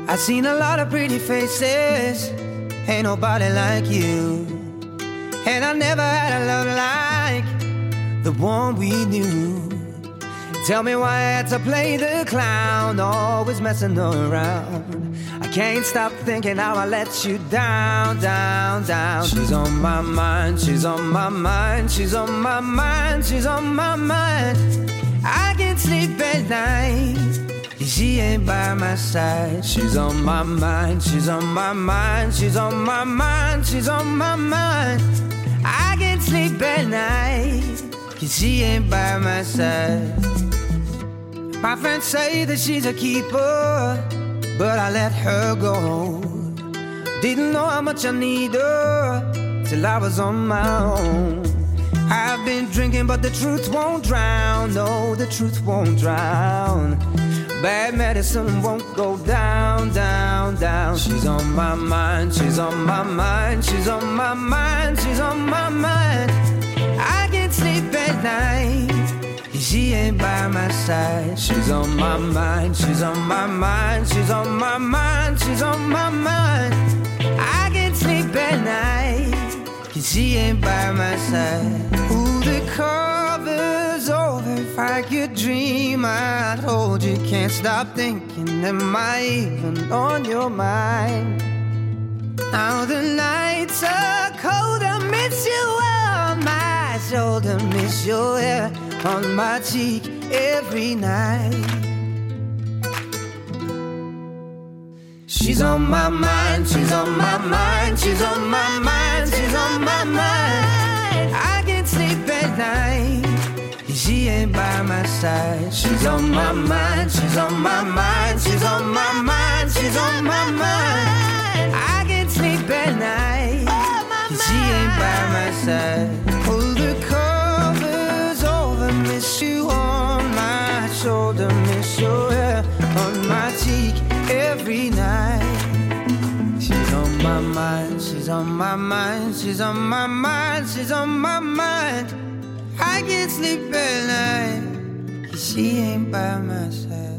I seen a lot of pretty faces, ain't nobody like you. And I never had a love like the one we knew. Tell me why I had to play the clown, always messing around. I can't stop thinking how I let you down, down, down. She's on my mind, she's on my mind, she's on my mind, she's on my mind. I can't sleep at night, she ain't by my side. She's on my mind, she's on my mind, she's on my mind, she's on my mind. I can't sleep at night, cause she ain't by my side. My friends say that she's a keeper, but I let her go. Didn't know how much I need her till I was on my own. I've been drinking, but the truth won't drown. No, the truth won't drown. Bad medicine won't go down, down, down. She's on my mind, she's on my mind, she's on my mind, she's on my mind. I can't sleep at night, she ain't by my side. She's on my mind, she's on my mind, she's on my mind, she's on my mind. I can't sleep at night, cause she ain't by my side. Ooh, the cover's over. If I could dream, I'd hold you. Can't stop thinking, am I even on your mind? Now the nights are cold, I miss you on my shoulder, miss your hair on my cheek every night. She's on my mind, she's on my mind, she's on my mind, she's on my mind. I can't sleep at night, she ain't by my side. She's on my mind, she's on my mind, she's on my mind, she's on my mind. I can't sleep at night, she ain't by my side. Pull the covers over, miss you on my shoulder, miss your hair on my cheek every night. She's on my mind, she's on my mind, she's on my mind, she's on my mind. I can't sleep at night, 'cause she ain't by my side.